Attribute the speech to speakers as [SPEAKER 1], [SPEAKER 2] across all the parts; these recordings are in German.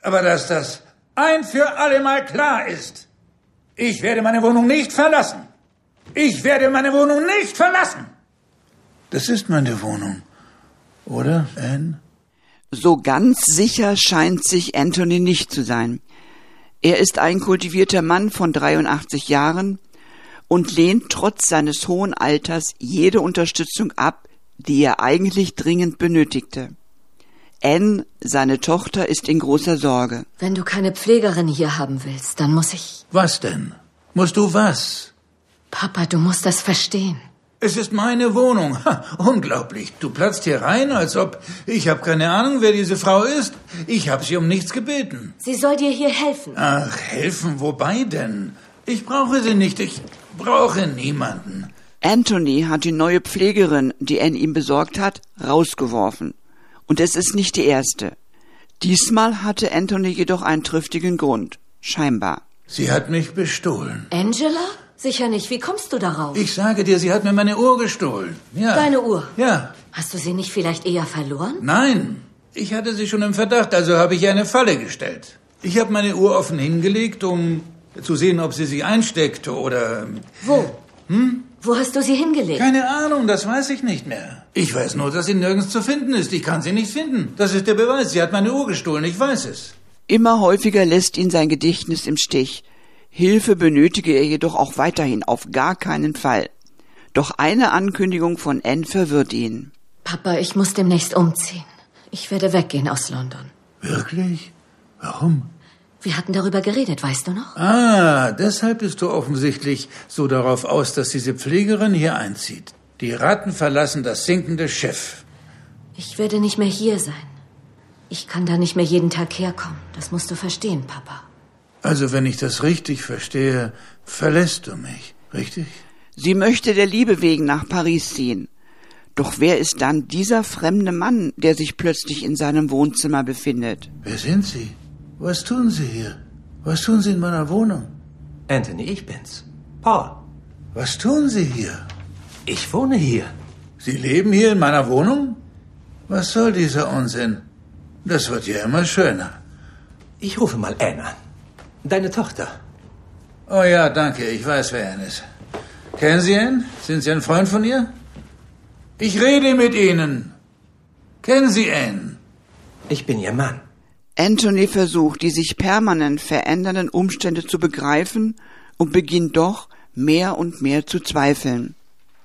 [SPEAKER 1] Aber dass das ein für alle Mal klar ist. Ich werde meine Wohnung nicht verlassen. Ich werde meine Wohnung nicht verlassen. Das ist meine Wohnung, oder, Anne?
[SPEAKER 2] So ganz sicher scheint sich Anthony nicht zu sein. Er ist ein kultivierter Mann von 83 Jahren und lehnt trotz seines hohen Alters jede Unterstützung ab, die er eigentlich dringend benötigte. Anne, seine Tochter, ist in großer Sorge.
[SPEAKER 3] Wenn du keine Pflegerin hier haben willst, dann muss ich...
[SPEAKER 1] Was denn? Musst du was?
[SPEAKER 3] Papa, du musst das verstehen.
[SPEAKER 1] Es ist meine Wohnung. Ha, unglaublich. Du platzt hier rein, als ob... Ich habe keine Ahnung, wer diese Frau ist. Ich habe sie um nichts gebeten.
[SPEAKER 3] Sie soll dir hier helfen.
[SPEAKER 1] Ach, helfen? Wobei denn? Ich brauche sie nicht. Ich brauche niemanden.
[SPEAKER 2] Anthony hat die neue Pflegerin, die Anne ihm besorgt hat, rausgeworfen. Und es ist nicht die erste. Diesmal hatte Anthony jedoch einen triftigen Grund. Scheinbar.
[SPEAKER 1] Sie hat mich bestohlen.
[SPEAKER 3] Angela? Sicher nicht. Wie kommst du darauf?
[SPEAKER 1] Ich sage dir, sie hat mir meine Uhr gestohlen. Ja.
[SPEAKER 3] Deine Uhr?
[SPEAKER 1] Ja.
[SPEAKER 3] Hast du sie nicht vielleicht eher verloren?
[SPEAKER 1] Nein. Ich hatte sie schon im Verdacht, also habe ich ihr eine Falle gestellt. Ich habe meine Uhr offen hingelegt, um zu sehen, ob sie einsteckte oder...
[SPEAKER 3] Wo? Wo hast du sie hingelegt?
[SPEAKER 1] Keine Ahnung, das weiß ich nicht mehr. Ich weiß nur, dass sie nirgends zu finden ist. Ich kann sie nicht finden. Das ist der Beweis. Sie hat meine Uhr gestohlen, ich weiß es.
[SPEAKER 2] Immer häufiger lässt ihn sein Gedächtnis im Stich. Hilfe benötige er jedoch auch weiterhin, auf gar keinen Fall. Doch eine Ankündigung von Anne verwirrt ihn.
[SPEAKER 3] Papa, ich muss demnächst umziehen. Ich werde weggehen aus London.
[SPEAKER 1] Wirklich? Warum?
[SPEAKER 3] Wir hatten darüber geredet, weißt du noch?
[SPEAKER 1] Ah, deshalb bist du offensichtlich so darauf aus, dass diese Pflegerin hier einzieht. Die Ratten verlassen das sinkende Schiff.
[SPEAKER 3] Ich werde nicht mehr hier sein. Ich kann da nicht mehr jeden Tag herkommen. Das musst du verstehen, Papa.
[SPEAKER 1] Also, wenn ich das richtig verstehe, verlässt du mich, richtig?
[SPEAKER 2] Sie möchte der Liebe wegen nach Paris ziehen. Doch wer ist dann dieser fremde Mann, der sich plötzlich in seinem Wohnzimmer befindet?
[SPEAKER 1] Wer sind Sie? Was tun Sie hier? Was tun Sie in meiner Wohnung?
[SPEAKER 4] Anthony, ich bin's. Paul.
[SPEAKER 1] Was tun Sie hier?
[SPEAKER 4] Ich wohne hier.
[SPEAKER 1] Sie leben hier in meiner Wohnung? Was soll dieser Unsinn? Das wird ja immer schöner.
[SPEAKER 4] Ich rufe mal Anne an. Deine Tochter.
[SPEAKER 1] Oh ja, danke. Ich weiß, wer Anne ist. Kennen Sie ihn? Sind Sie ein Freund von ihr? Ich rede mit Ihnen. Kennen Sie Anne?
[SPEAKER 4] Ich bin Ihr Mann.
[SPEAKER 2] Anthony versucht, die sich permanent verändernden Umstände zu begreifen und beginnt doch mehr und mehr zu zweifeln.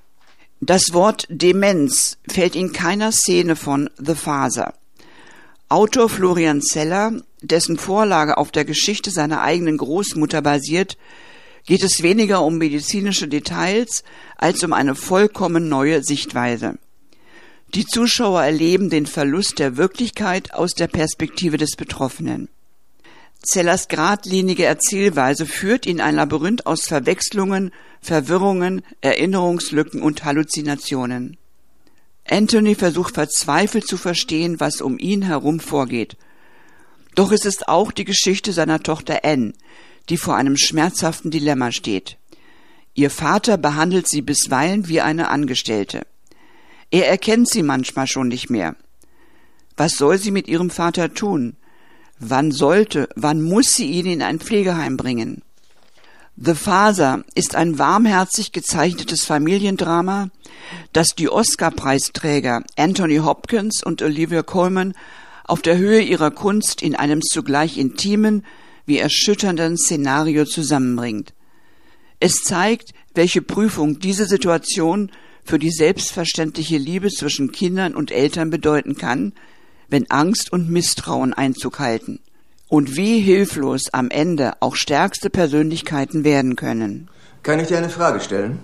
[SPEAKER 2] Das Wort Demenz fällt in keiner Szene von The Father. Autor Florian Zeller, dessen Vorlage auf der Geschichte seiner eigenen Großmutter basiert, geht es weniger um medizinische Details als um eine vollkommen neue Sichtweise. Die Zuschauer erleben den Verlust der Wirklichkeit aus der Perspektive des Betroffenen. Zellers geradlinige Erzählweise führt in ein Labyrinth aus Verwechslungen, Verwirrungen, Erinnerungslücken und Halluzinationen. Anthony versucht verzweifelt zu verstehen, was um ihn herum vorgeht. Doch es ist auch die Geschichte seiner Tochter Anne, die vor einem schmerzhaften Dilemma steht. Ihr Vater behandelt sie bisweilen wie eine Angestellte. Er erkennt sie manchmal schon nicht mehr. Was soll sie mit ihrem Vater tun? Wann muss sie ihn in ein Pflegeheim bringen? The Father ist ein warmherzig gezeichnetes Familiendrama, das die Oscar-Preisträger Anthony Hopkins und Olivia Colman auf der Höhe ihrer Kunst in einem zugleich intimen wie erschütternden Szenario zusammenbringt. Es zeigt, welche Prüfung diese Situation für die selbstverständliche Liebe zwischen Kindern und Eltern bedeuten kann, wenn Angst und Misstrauen Einzug halten. Und wie hilflos am Ende auch stärkste Persönlichkeiten werden können.
[SPEAKER 5] Kann ich dir eine Frage stellen?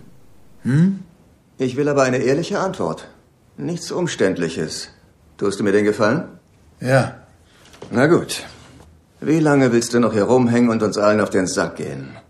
[SPEAKER 5] Ich will aber eine ehrliche Antwort. Nichts Umständliches. Tust du mir den Gefallen?
[SPEAKER 1] Ja.
[SPEAKER 5] Na gut. Wie lange willst du noch hier rumhängen und uns allen auf den Sack gehen?